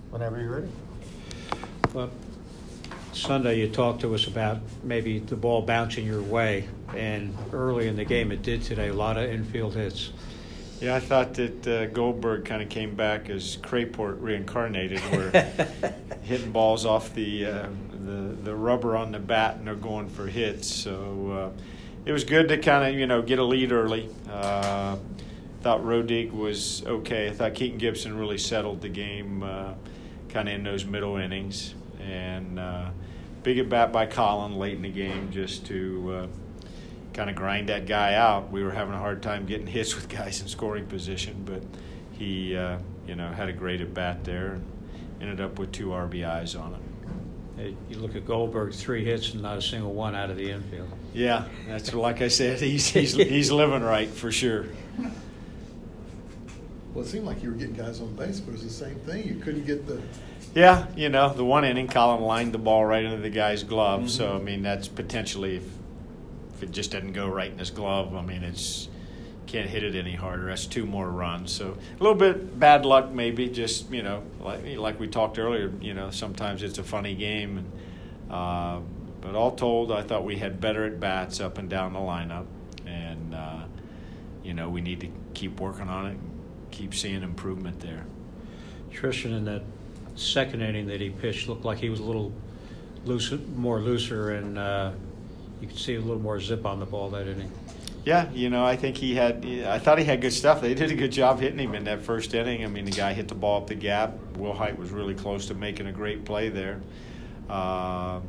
Whenever you're ready. Well, Sunday you talked to us about maybe the ball bouncing your way, and early in the game it did today, a lot of infield hits. Yeah, I thought that Goldberg kind of came back as Crayport reincarnated, where hitting balls off the rubber on the bat and they're going for hits. So it was good to kind of, get a lead early. Thought Rodig was okay. I thought Keaton Gibson really settled the game kind of in those middle innings. And big at bat by Colin late in the game just to kind of grind that guy out. We were having a hard time getting hits with guys in scoring position, but he, had a great at bat there and ended up with 2 RBIs on it. Hey, you look at Goldberg, 3 hits and not a single one out of the infield. Yeah, that's like I said. He's living right for sure. Well, it seemed like you were getting guys on base, but it was the same thing. You couldn't get the. Yeah, the one inning, Colin lined the ball right into the guy's glove. Mm-hmm. So, that's potentially, if it just doesn't go right in his glove, it's can't hit it any harder. That's 2 more runs. So, a little bit bad luck maybe, just, like we talked earlier, sometimes it's a funny game. But all told, I thought we had better at-bats up and down the lineup. And, we need to keep working on it, keep seeing improvement there. Tristan, in that second inning that he pitched, looked like he was a little looser, and you could see a little more zip on the ball that inning. Yeah, I think I thought he had good stuff. They did a good job hitting him in that first inning. The guy hit the ball up the gap. Will Height was really close to making a great play there. But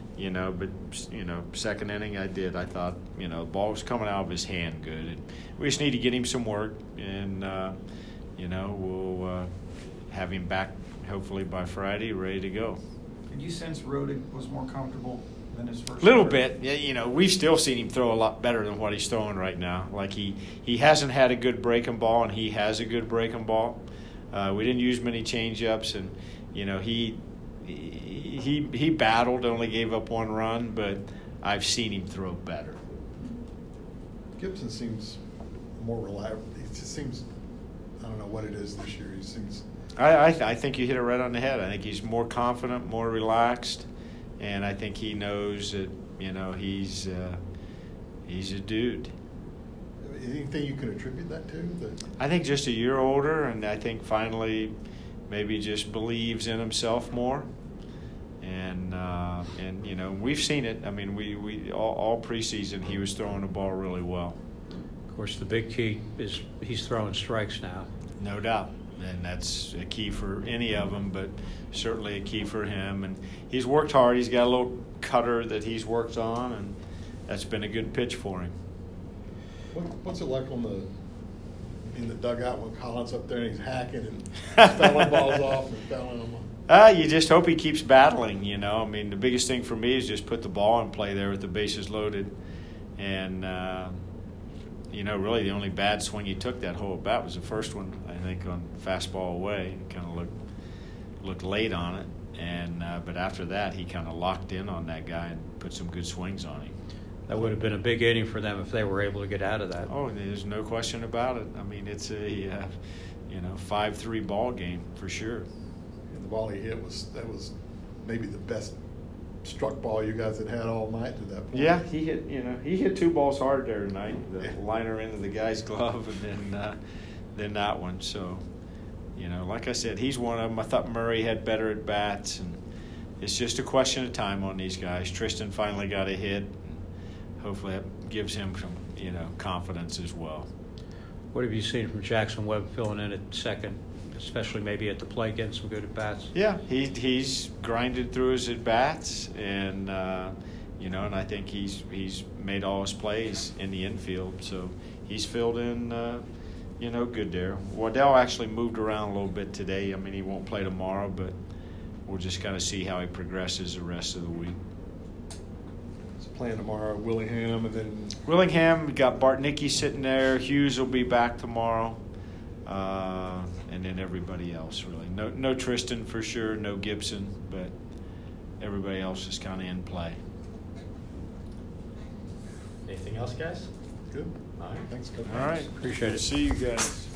second inning I thought, the ball was coming out of his hand good. And we just need to get him some work, and, we'll have him back hopefully by Friday, ready to go. Did you sense Rodig was more comfortable than his first? Little bit. Yeah, we've still seen him throw a lot better than what he's throwing right now. Like he hasn't had a good breaking ball, and he has a good breaking ball. We didn't use many change-ups, and, he battled, only gave up 1 run, but I've seen him throw better. Gibson seems more reliable. He just seems, I don't know what it is this year. He seems. I think you hit it right on the head. I think he's more confident, more relaxed, and I think he knows that, he's a dude. Anything you can attribute that to? I think just a year older, and I think finally maybe just believes in himself more. And we've seen it. We all preseason he was throwing the ball really well. Of course, the big key is he's throwing strikes now. No doubt. And that's a key for any of them, but certainly a key for him. And he's worked hard. He's got a little cutter that he's worked on, and that's been a good pitch for him. What's it like in the dugout when Colin's up there and he's hacking and fouling balls off and fouling them off? You just hope he keeps battling, the biggest thing for me is just put the ball in play there with the bases loaded. And, really the only bad swing he took that whole bat was the first one, I think, on fastball away. It kind of looked late on it. And but after that, he kind of locked in on that guy and put some good swings on him. That would have been a big inning for them if they were able to get out of that. Oh, there's no question about it. It's a 5-3 ball game for sure. And the ball he hit was maybe the best struck ball you guys had all night to that point. Yeah, he hit 2 balls hard there tonight. The liner into the guy's glove, and then that one. So, like I said, he's one of them. I thought Murray had better at bats, and it's just a question of time on these guys. Tristan finally got a hit. Hopefully that gives him some, confidence as well. What have you seen from Jackson Webb filling in at second, especially maybe at the plate, getting some good at-bats? Yeah, he's grinded through his at-bats, and, and I think he's made all his plays in the infield. So he's filled in, good there. Waddell actually moved around a little bit today. He won't play tomorrow, but we'll just kind of see how he progresses the rest of the week. Playing tomorrow, Willingham, and then Willingham. We got Bartnicki sitting there. Hughes will be back tomorrow, and then everybody else really. No Tristan for sure, no Gibson, but everybody else is kind of in play. Anything else, guys? Good. All right. Thanks, Coach. All right. Appreciate it. See you guys.